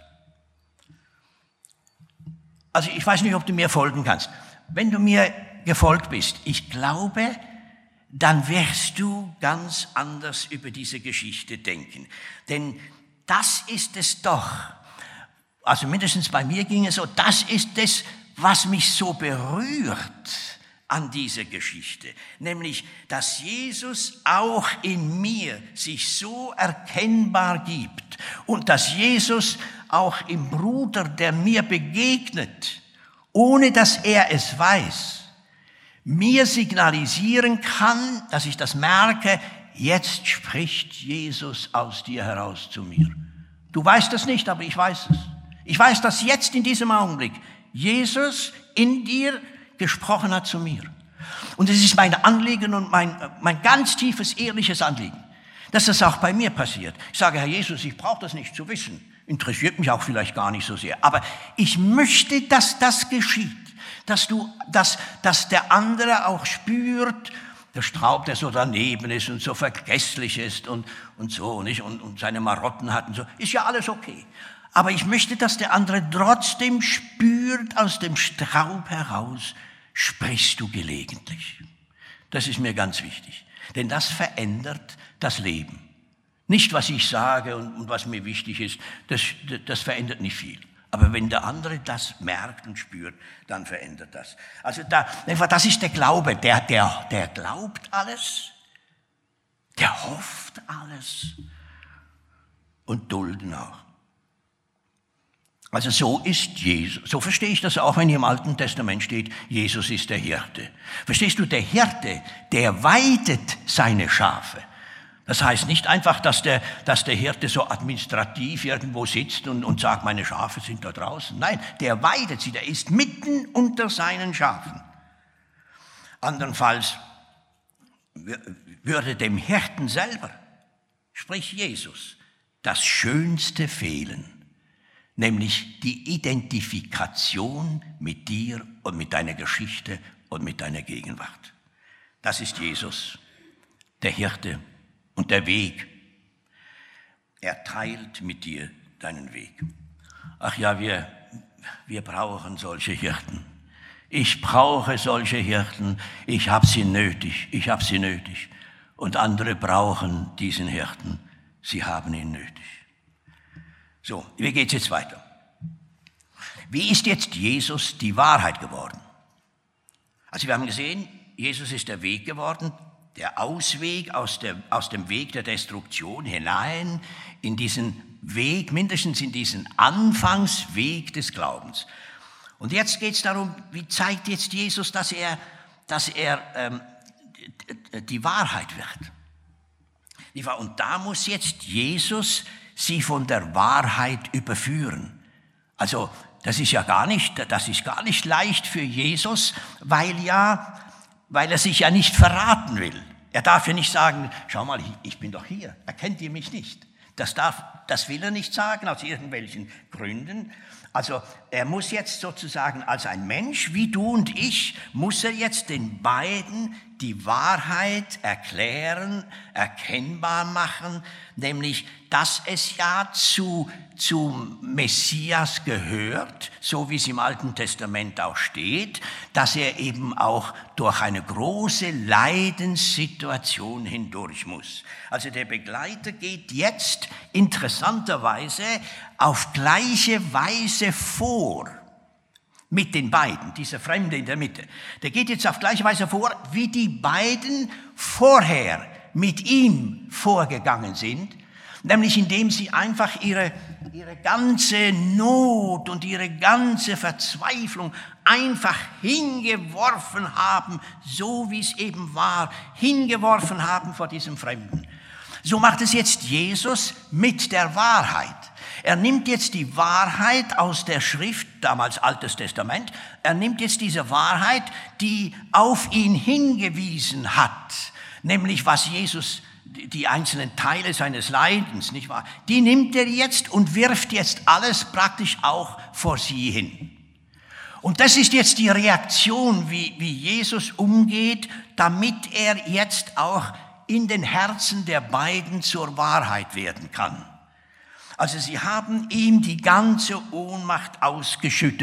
Also ich weiß nicht, ob du mir folgen kannst. Wenn du mir gefolgt bist, ich glaube, dann wirst du ganz anders über diese Geschichte denken. Denn das ist es doch, also mindestens bei mir ging es so, das ist es, was mich so berührt an dieser Geschichte. Nämlich, dass Jesus auch in mir sich so erkennbar gibt und dass Jesus auch im Bruder, der mir begegnet, ohne dass er es weiß, mir signalisieren kann, dass ich das merke, jetzt spricht Jesus aus dir heraus zu mir. Du weißt es nicht, aber ich weiß es. Ich weiß, dass jetzt in diesem Augenblick Jesus in dir gesprochen hat zu mir. Und es ist mein Anliegen und mein, mein ganz tiefes, ehrliches Anliegen, dass das auch bei mir passiert. Ich sage, Herr Jesus, ich brauche das nicht zu wissen. Interessiert mich auch vielleicht gar nicht so sehr. Aber ich möchte, dass das geschieht. Dass, du, dass, dass der andere auch spürt, der Straub, der so daneben ist und so vergesslich ist und, und so, nicht? Und, und seine Marotten hat und so, ist ja alles okay. Aber ich möchte, dass der andere trotzdem spürt, aus dem Staub heraus sprichst du gelegentlich. Das ist mir ganz wichtig, denn das verändert das Leben. Nicht, was ich sage und, und was mir wichtig ist, das, das verändert nicht viel. Aber wenn der andere das merkt und spürt, dann verändert das. Also da, das ist der Glaube, der, der, der glaubt alles, der hofft alles und dulden auch. Also so ist Jesus, so verstehe ich das auch, wenn hier im Alten Testament steht, Jesus ist der Hirte. Verstehst du, der Hirte, der weidet seine Schafe. Das heißt nicht einfach, dass der, dass der Hirte so administrativ irgendwo sitzt und, und sagt, meine Schafe sind da draußen. Nein, der weidet sie, der ist mitten unter seinen Schafen. Andernfalls würde dem Hirten selber, sprich Jesus, das Schönste fehlen. Nämlich die Identifikation mit dir und mit deiner Geschichte und mit deiner Gegenwart. Das ist Jesus, der Hirte und der Weg. Er teilt mit dir deinen Weg. Ach ja, wir, wir brauchen solche Hirten. Ich brauche solche Hirten. Ich habe sie nötig. Ich habe sie nötig. Und andere brauchen diesen Hirten. Sie haben ihn nötig. So, wie geht's jetzt weiter? Wie ist jetzt Jesus die Wahrheit geworden? Also wir haben gesehen, Jesus ist der Weg geworden, der Ausweg aus, der, aus dem Weg der Destruktion hinein in diesen Weg, mindestens in diesen Anfangsweg des Glaubens. Und jetzt geht es darum, wie zeigt jetzt Jesus, dass er, dass er ähm, die Wahrheit wird. Und da muss jetzt Jesus sie von der Wahrheit überführen. Also das ist ja gar nicht, das ist gar nicht leicht für Jesus, weil ja, weil er sich ja nicht verraten will. Er darf ja nicht sagen, schau mal, ich bin doch hier, erkennt ihr mich nicht? Das darf, das will er nicht sagen, aus irgendwelchen Gründen. Also er muss jetzt sozusagen als ein Mensch wie du und ich, muss er jetzt den beiden die Wahrheit erklären, erkennbar machen, nämlich, dass es ja zu, zum Messias gehört, so wie es im Alten Testament auch steht, dass er eben auch durch eine große Leidenssituation hindurch muss. Also der Begleiter geht jetzt interessanterweise auf gleiche Weise vor mit den beiden, dieser Fremde in der Mitte. Der geht jetzt auf gleiche Weise vor, wie die beiden vorher mit ihm vorgegangen sind, nämlich indem sie einfach ihre, ihre ganze Not und ihre ganze Verzweiflung einfach hingeworfen haben, so wie es eben war, hingeworfen haben vor diesem Fremden. So macht es jetzt Jesus mit der Wahrheit. Er nimmt jetzt die Wahrheit aus der Schrift, damals Altes Testament, er nimmt jetzt diese Wahrheit, die auf ihn hingewiesen hat, nämlich was Jesus, die einzelnen Teile seines Leidens, nicht wahr? Die nimmt er jetzt und wirft jetzt alles praktisch auch vor sie hin. Und das ist jetzt die Reaktion, wie, wie Jesus umgeht, damit er jetzt auch in den Herzen der beiden zur Wahrheit werden kann. Also sie haben ihm die ganze Ohnmacht ausgeschüttet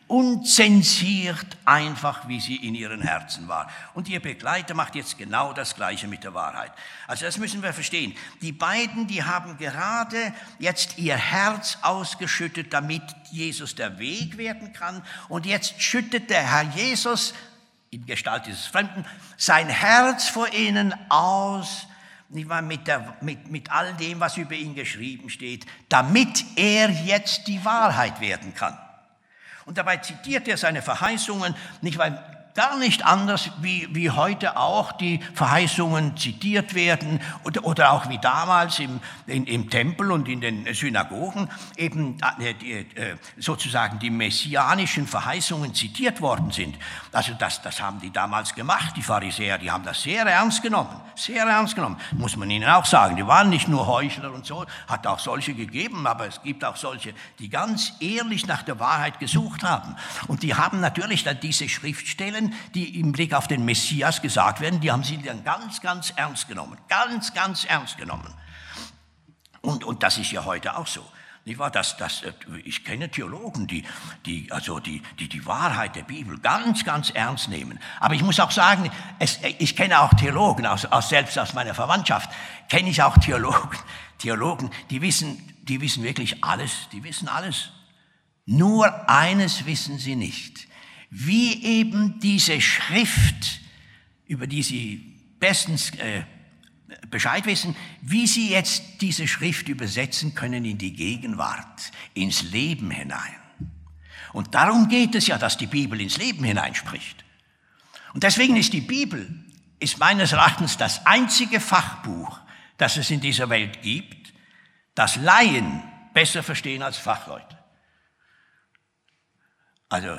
unzensiert, einfach wie sie in ihren Herzen war. Und ihr Begleiter macht jetzt genau das Gleiche mit der Wahrheit. Also das müssen wir verstehen. Die beiden, die haben gerade jetzt ihr Herz ausgeschüttet, damit Jesus der Weg werden kann. Und jetzt schüttet der Herr Jesus in Gestalt dieses Fremden sein Herz vor ihnen aus, mit, der, mit, mit all dem, was über ihn geschrieben steht, damit er jetzt die Wahrheit werden kann. Und dabei zitiert er seine Verheißungen, nicht weil gar nicht anders, wie, wie heute auch die Verheißungen zitiert werden oder, oder auch wie damals im, in, im Tempel und in den Synagogen eben äh, die, äh, sozusagen die messianischen Verheißungen zitiert worden sind. Also das, das haben die damals gemacht, die Pharisäer, die haben das sehr ernst genommen, sehr ernst genommen, muss man ihnen auch sagen. Die waren nicht nur Heuchler und so, hat auch solche gegeben, aber es gibt auch solche, die ganz ehrlich nach der Wahrheit gesucht haben. Und die haben natürlich dann diese Schriftstellen, die im Blick auf den Messias gesagt werden, die haben sie dann ganz, ganz ernst genommen. Ganz, ganz ernst genommen. Und, und das ist ja heute auch so. Nicht wahr? Das, das, ich kenne Theologen, die die, also die, die die Wahrheit der Bibel ganz, ganz ernst nehmen. Aber ich muss auch sagen, es, ich kenne auch Theologen, aus, aus, selbst aus meiner Verwandtschaft, kenne ich auch Theologen, Theologen, die wissen, die wissen wirklich alles, die wissen alles. Nur eines wissen sie nicht. Wie eben diese Schrift, über die Sie bestens äh, Bescheid wissen, wie Sie jetzt diese Schrift übersetzen können in die Gegenwart, ins Leben hinein. Und darum geht es ja, dass die Bibel ins Leben hineinspricht. Und deswegen ist die Bibel, ist meines Erachtens das einzige Fachbuch, das es in dieser Welt gibt, das Laien besser verstehen als Fachleute. Also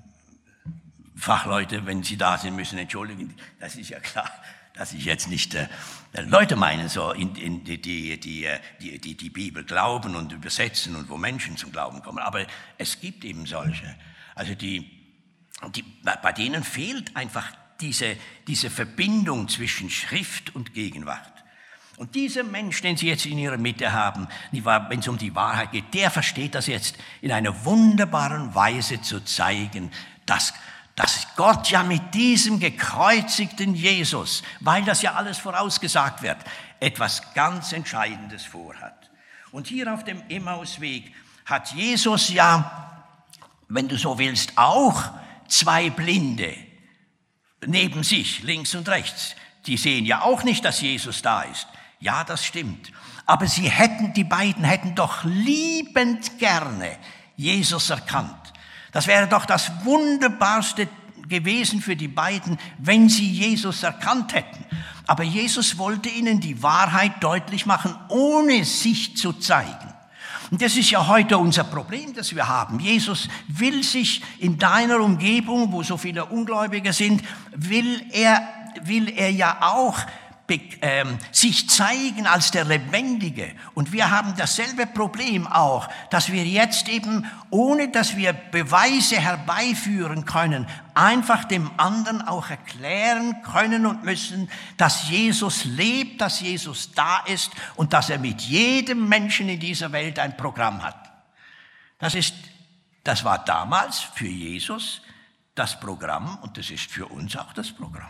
Fachleute, wenn sie da sind, müssen entschuldigen, das ist ja klar, dass ich jetzt nicht äh, Leute meine, so in, in die, die, die, die, die die Bibel glauben und übersetzen und wo Menschen zum Glauben kommen. Aber es gibt eben solche, also die, die, bei denen fehlt einfach diese, diese Verbindung zwischen Schrift und Gegenwart. Und dieser Mensch, den Sie jetzt in Ihrer Mitte haben, wenn es um die Wahrheit geht, der versteht das jetzt in einer wunderbaren Weise zu zeigen, dass dass Gott ja mit diesem gekreuzigten Jesus, weil das ja alles vorausgesagt wird, etwas ganz Entscheidendes vorhat. Und hier auf dem Emmausweg hat Jesus ja, wenn du so willst, auch zwei Blinde neben sich, links und rechts. Die sehen ja auch nicht, dass Jesus da ist. Ja, das stimmt. Aber sie hätten, die beiden hätten doch liebend gerne Jesus erkannt. Das wäre doch das Wunderbarste gewesen für die beiden, wenn sie Jesus erkannt hätten. Aber Jesus wollte ihnen die Wahrheit deutlich machen, ohne sich zu zeigen. Und das ist ja heute unser Problem, das wir haben. Jesus will sich in deiner Umgebung, wo so viele Ungläubige sind, will er, will er ja auch Be- ähm, sich zeigen als der Lebendige. Und wir haben dasselbe Problem auch, dass wir jetzt eben, ohne dass wir Beweise herbeiführen können, einfach dem anderen auch erklären können und müssen, dass Jesus lebt, dass Jesus da ist und dass er mit jedem Menschen in dieser Welt ein Programm hat. Das ist, das war damals für Jesus das Programm und das ist für uns auch das Programm.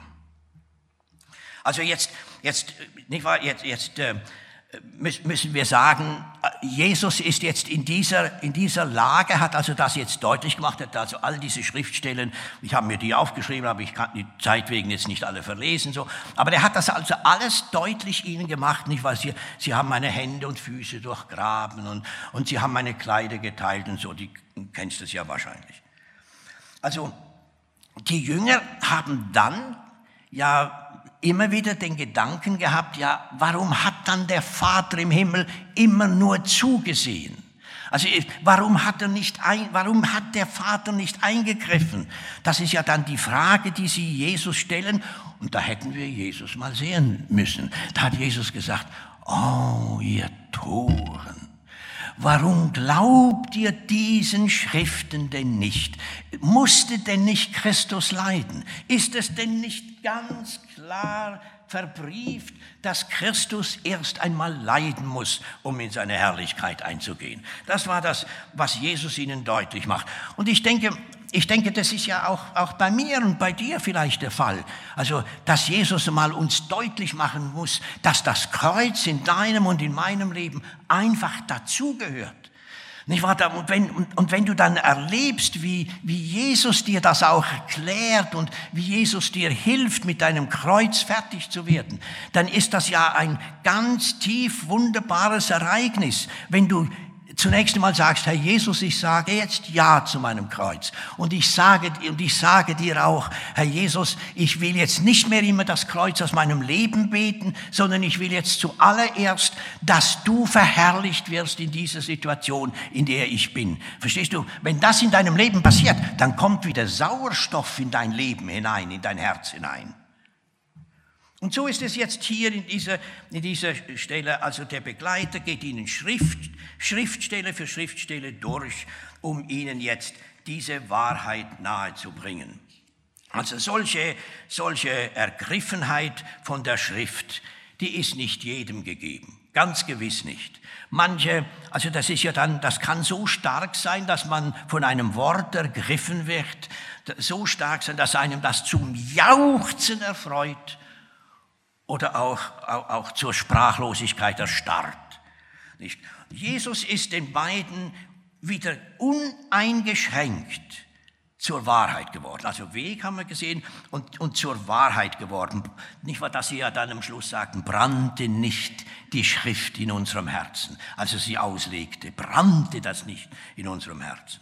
Also jetzt, jetzt, nicht wahr, jetzt, jetzt äh, müssen wir sagen, Jesus ist jetzt in dieser, in dieser Lage, hat also das jetzt deutlich gemacht, hat also all diese Schriftstellen, ich habe mir die aufgeschrieben, aber ich kann die Zeit wegen jetzt nicht alle verlesen, so. Aber er hat das also alles deutlich ihnen gemacht, nicht wahr? Sie, sie haben meine Hände und Füße durchgraben und, und sie haben meine Kleider geteilt und so, die, du kennst das ja wahrscheinlich. Also, die Jünger haben dann ja immer wieder den Gedanken gehabt, ja, warum hat dann der Vater im Himmel immer nur zugesehen? Also warum hat er nicht ein, warum hat der Vater nicht eingegriffen? Das ist ja dann die Frage, die sie Jesus stellen. Und da hätten wir Jesus mal sehen müssen. Da hat Jesus gesagt, oh, ihr Toren. Warum glaubt ihr diesen Schriften denn nicht? Musste denn nicht Christus leiden? Ist es denn nicht ganz klar verbrieft, dass Christus erst einmal leiden muss, um in seine Herrlichkeit einzugehen? Das war das, was Jesus ihnen deutlich macht. Und ich denke, ich denke, das ist ja auch, auch bei mir und bei dir vielleicht der Fall. Also, dass Jesus mal uns deutlich machen muss, dass das Kreuz in deinem und in meinem Leben einfach dazugehört. Nicht wahr? Und wenn, und wenn du dann erlebst, wie, wie Jesus dir das auch erklärt und wie Jesus dir hilft, mit deinem Kreuz fertig zu werden, dann ist das ja ein ganz tief wunderbares Ereignis, wenn du zunächst einmal sagst, Herr Jesus, ich sage jetzt Ja zu meinem Kreuz. Und ich sage, und ich sage dir auch, Herr Jesus, ich will jetzt nicht mehr immer das Kreuz aus meinem Leben beten, sondern ich will jetzt zuallererst, dass du verherrlicht wirst in dieser Situation, in der ich bin. Verstehst du? Wenn das in deinem Leben passiert, dann kommt wieder Sauerstoff in dein Leben hinein, in dein Herz hinein. Und so ist es jetzt hier in dieser, in dieser Stelle, also der Begleiter geht Ihnen Schrift, Schriftstelle für Schriftstelle durch, um Ihnen jetzt diese Wahrheit nahezubringen. Also solche, solche Ergriffenheit von der Schrift, die ist nicht jedem gegeben, ganz gewiss nicht. Manche, also das ist ja dann, das kann so stark sein, dass man von einem Wort ergriffen wird, so stark sein, dass einem das zum Jauchzen erfreut, oder auch, auch, auch zur Sprachlosigkeit erstarrt. Nicht? Jesus ist den beiden wieder uneingeschränkt zur Wahrheit geworden. Also Weg haben wir gesehen und, und zur Wahrheit geworden. Nicht wahr, dass sie ja dann am Schluss sagten, brannte nicht die Schrift in unserem Herzen. Also sie auslegte, brannte das nicht in unserem Herzen.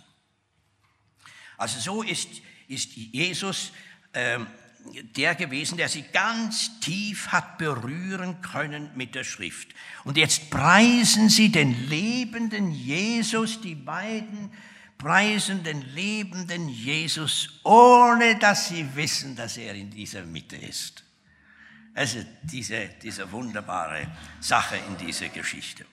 Also so ist, ist Jesus ähm, der gewesen, der sie ganz tief hat berühren können mit der Schrift. Und jetzt preisen sie den lebenden Jesus, die beiden preisen den lebenden Jesus, ohne dass sie wissen, dass er in dieser Mitte ist. Also diese, diese wunderbare Sache in dieser Geschichte.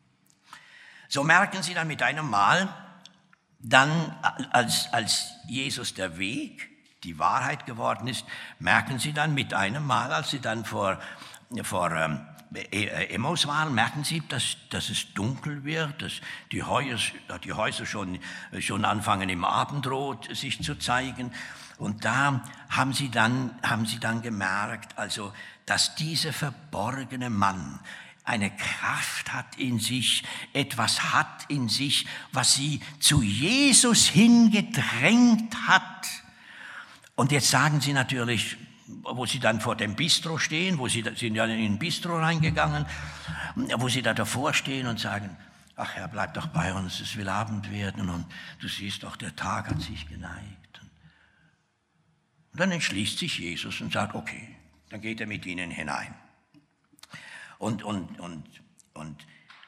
So merken Sie dann mit einem Mal, dann als, als Jesus der Weg, die Wahrheit geworden ist, merken Sie dann mit einem Mal, als Sie dann vor, vor ähm, Emmaus waren, merken Sie, dass, dass es dunkel wird, dass die Häuser, die Häuser schon, schon anfangen im Abendrot sich zu zeigen. Und da haben Sie dann, haben Sie dann gemerkt, also, dass dieser verborgene Mann eine Kraft hat in sich, etwas hat in sich, was Sie zu Jesus hingedrängt hat. Und jetzt sagen Sie natürlich, wo Sie dann vor dem Bistro stehen, wo Sie sind ja in ein Bistro reingegangen, wo Sie da davor stehen und sagen, ach Herr, bleib doch bei uns, es will Abend werden und du siehst doch, der Tag hat sich geneigt. Und dann entschließt sich Jesus und sagt, okay, dann geht er mit ihnen hinein. Und, und, und, und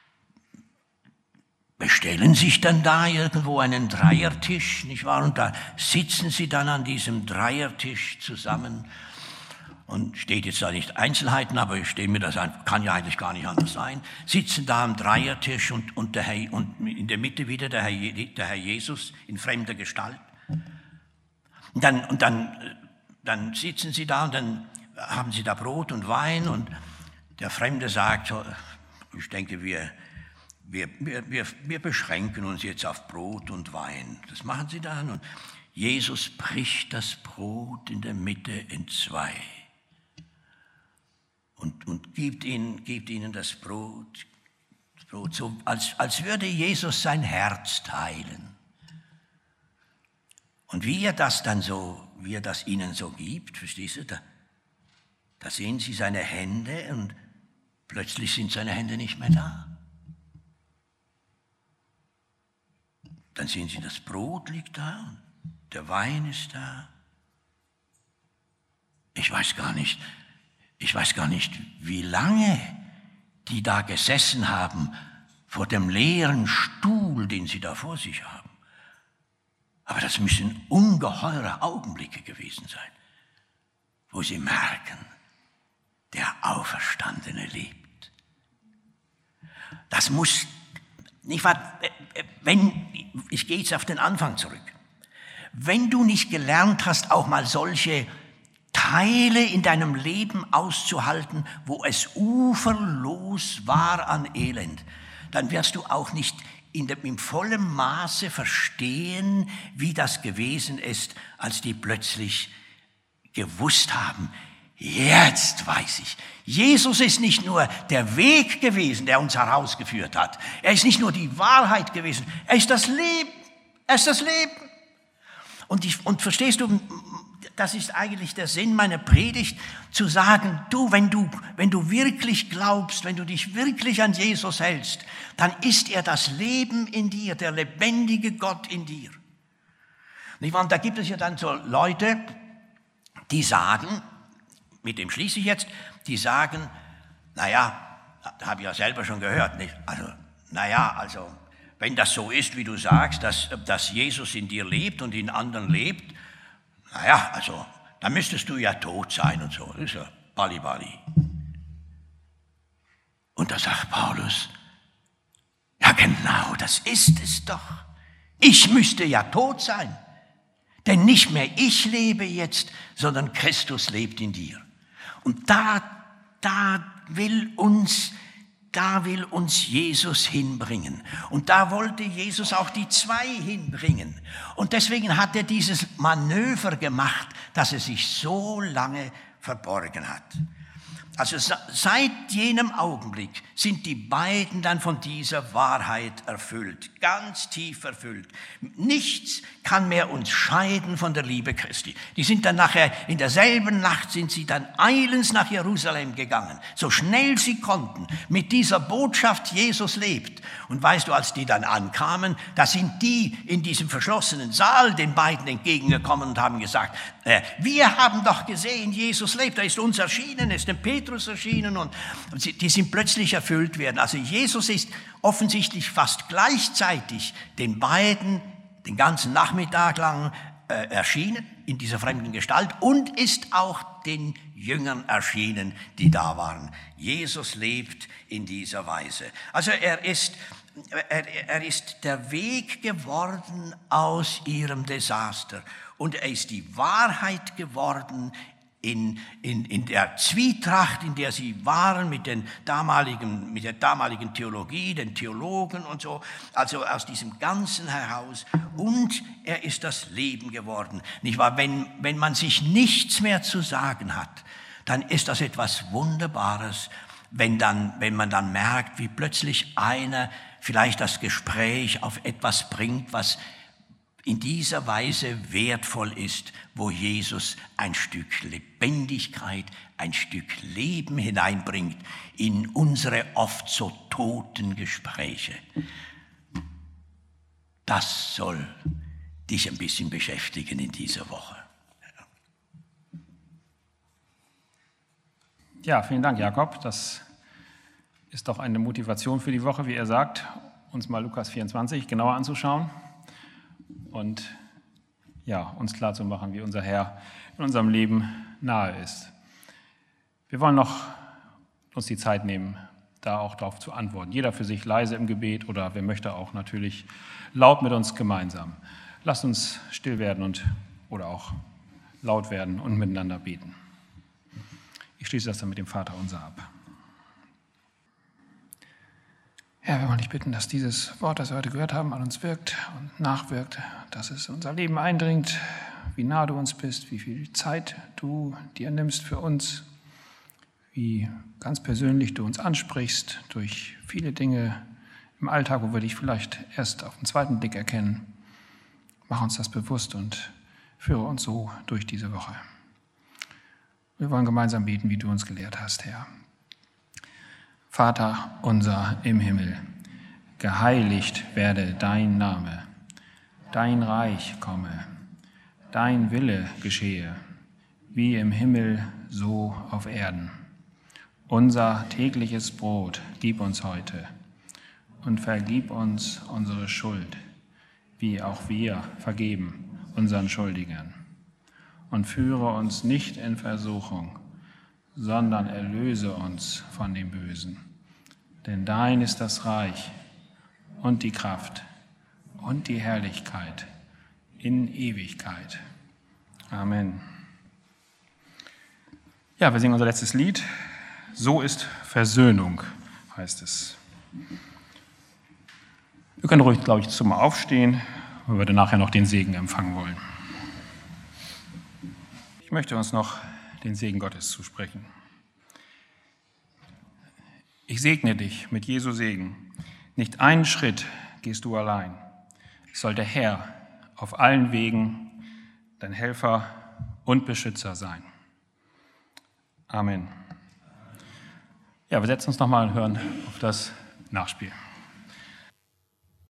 bestellen sich dann da irgendwo einen Dreiertisch, nicht wahr? Und da sitzen sie dann an diesem Dreiertisch zusammen. Und steht jetzt da nicht Einzelheiten, aber ich stehe mir das an, kann ja eigentlich gar nicht anders sein. Sitzen da am Dreiertisch und, und, der Herr, und in der Mitte wieder der Herr, der Herr Jesus in fremder Gestalt. Und dann, und dann, dann sitzen sie da und dann haben sie da Brot und Wein und der Fremde sagt, ich denke, wir Wir, wir, wir beschränken uns jetzt auf Brot und Wein. Das machen sie dann. Und Jesus bricht das Brot in der Mitte in zwei und, und gibt, ihnen, gibt ihnen das Brot, das Brot so, als, als würde Jesus sein Herz teilen. Und wie er das dann so, wie er das ihnen so gibt, verstehst du, da, da sehen sie seine Hände und plötzlich sind seine Hände nicht mehr da. Dann sehen Sie, das Brot liegt da, der Wein ist da. Ich weiß gar nicht, ich weiß gar nicht, wie lange die da gesessen haben vor dem leeren Stuhl, den sie da vor sich haben. Aber das müssen ungeheure Augenblicke gewesen sein, wo sie merken, der Auferstandene lebt. Das muss, nicht wahr, wenn, ich gehe jetzt auf den Anfang zurück. Wenn du nicht gelernt hast, auch mal solche Teile in deinem Leben auszuhalten, wo es uferlos war an Elend, dann wirst du auch nicht in dem, im vollen Maße verstehen, wie das gewesen ist, als die plötzlich gewusst haben, jetzt weiß ich, Jesus ist nicht nur der Weg gewesen, der uns herausgeführt hat. Er ist nicht nur die Wahrheit gewesen, er ist das Leben. Er ist das Leben. Und, ich, und verstehst du, das ist eigentlich der Sinn meiner Predigt, zu sagen, du, wenn du, wenn du wirklich glaubst, wenn du dich wirklich an Jesus hältst, dann ist er das Leben in dir, der lebendige Gott in dir. Und da gibt es ja dann so Leute, die sagen, mit dem schließe ich jetzt, die sagen, naja, da habe ich ja selber schon gehört, nicht? Also, naja, also, wenn das so ist, wie du sagst, dass, dass Jesus in dir lebt und in anderen lebt, naja, also, dann müsstest du ja tot sein und so. Das ist ja Bali-Bali. Und da sagt Paulus, ja genau, das ist es doch. Ich müsste ja tot sein. Denn nicht mehr ich lebe jetzt, sondern Christus lebt in dir. Und da, da will uns Da will uns Jesus hinbringen. Und da wollte Jesus auch die zwei hinbringen. Und deswegen hat er dieses Manöver gemacht, dass er sich so lange verborgen hat. Also seit jenem Augenblick sind die beiden dann von dieser Wahrheit erfüllt, ganz tief erfüllt. Nichts kann mehr uns scheiden von der Liebe Christi. Die sind dann nachher, in derselben Nacht sind sie dann eilends nach Jerusalem gegangen, so schnell sie konnten, mit dieser Botschaft, Jesus lebt. Und weißt du, als die dann ankamen, da sind die in diesem verschlossenen Saal den beiden entgegengekommen und haben gesagt, äh, wir haben doch gesehen, Jesus lebt, er ist uns erschienen, er ist dem Petrus erschienen und die sind plötzlich erfüllt werden. Also Jesus ist offensichtlich fast gleichzeitig den beiden den ganzen Nachmittag lang äh, erschienen in dieser fremden Gestalt und ist auch den Jüngern erschienen, die da waren. Jesus lebt in dieser Weise. Also er ist, er, er ist der Weg geworden aus ihrem Desaster und er ist die Wahrheit geworden in, in, in der Zwietracht, in der sie waren mit, den damaligen, mit der damaligen Theologie, den Theologen und so, also aus diesem Ganzen heraus. Und er ist das Leben geworden. Nicht wahr? Wenn, wenn man sich nichts mehr zu sagen hat, dann ist das etwas Wunderbares, wenn, dann, wenn man dann merkt, wie plötzlich einer vielleicht das Gespräch auf etwas bringt, was in dieser Weise wertvoll ist, wo Jesus ein Stück Lebendigkeit, ein Stück Leben hineinbringt in unsere oft so toten Gespräche. Das soll dich ein bisschen beschäftigen in dieser Woche. Ja, vielen Dank, Jakob. Das ist doch eine Motivation für die Woche, wie er sagt, uns mal Lukas vierundzwanzig genauer anzuschauen und ja, uns klarzumachen, wie unser Herr in unserem Leben nahe ist. Wir wollen noch uns die Zeit nehmen, da auch darauf zu antworten. Jeder für sich leise im Gebet oder wer möchte auch natürlich laut mit uns gemeinsam. Lasst uns still werden und oder auch laut werden und miteinander beten. Ich schließe das dann mit dem Vater unser ab. Herr, wir wollen dich bitten, dass dieses Wort, das wir heute gehört haben, an uns wirkt und nachwirkt, dass es in unser Leben eindringt, wie nah du uns bist, wie viel Zeit du dir nimmst für uns, wie ganz persönlich du uns ansprichst durch viele Dinge im Alltag, wo wir dich vielleicht erst auf den zweiten Blick erkennen. Mach uns das bewusst und führe uns so durch diese Woche. Wir wollen gemeinsam beten, wie du uns gelehrt hast, Herr. Vater unser im Himmel, geheiligt werde dein Name, dein Reich komme, dein Wille geschehe, wie im Himmel, so auf Erden. Unser tägliches Brot gib uns heute und vergib uns unsere Schuld, wie auch wir vergeben unseren Schuldigern. Und führe uns nicht in Versuchung, sondern erlöse uns von dem Bösen. Denn dein ist das Reich und die Kraft und die Herrlichkeit in Ewigkeit. Amen. Ja, wir singen unser letztes Lied. So ist Versöhnung, heißt es. Wir können ruhig, glaube ich, zum Aufstehen, weil wir dann nachher noch den Segen empfangen wollen. Ich möchte uns noch den Segen Gottes zusprechen. Ich segne dich mit Jesu Segen. Nicht einen Schritt gehst du allein. Es soll der Herr auf allen Wegen dein Helfer und Beschützer sein. Amen. Ja, wir setzen uns nochmal und hören auf das Nachspiel.